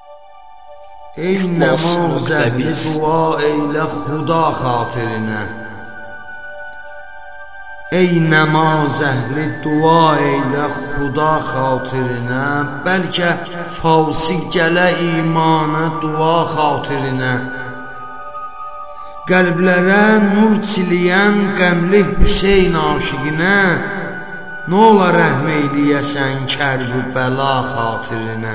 Ey namaz əhli dua eylə Xuda xatirinə. Ey namaz əhli dua eylə Xuda xatirinə. Bəlkə fasi gələ imana dua xatirinə. Qəlblərə nur çiliyən qəmli Hüseyn aşiqinə. Nə ola rəhm eyləyəsən kərb-ü bəla xatirinə.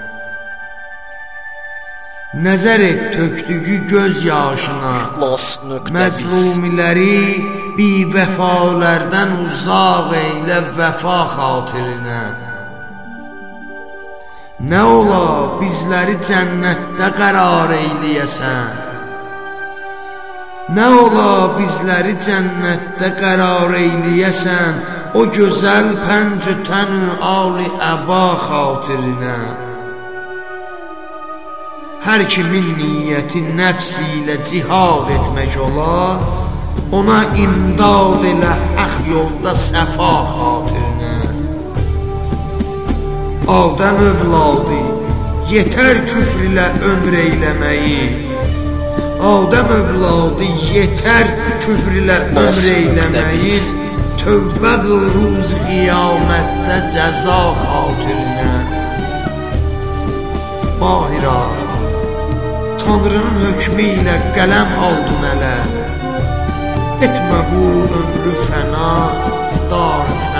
Nəzər et tökdüyü göz yaşına, məzlumiləri bivəfalərdən uzaq eylə vəfa xatirinə. Nə ola bizləri cənnətdə qərar eyləyəsən. Nə ola bizləri cənnətdə qərar eyləyəsən, o gözəl pəncü tən-ü ali əba xatirinə. Hər kimin niyyəti nəfs ilə cihad etmək ola, ona imdad elə haq yolda səfa xatirinə. Adəm övladı, yetər küfr ilə ömr eyləməyi. Adəm övladı, yetər küfr ilə ömr eyləməyi. Tövbə qıl ruz qiyamətdə cəza xatirinə. Mahira, Tanrının hökmü ilə qələm aldın ələ. Etmə bu ömrü fəna, dar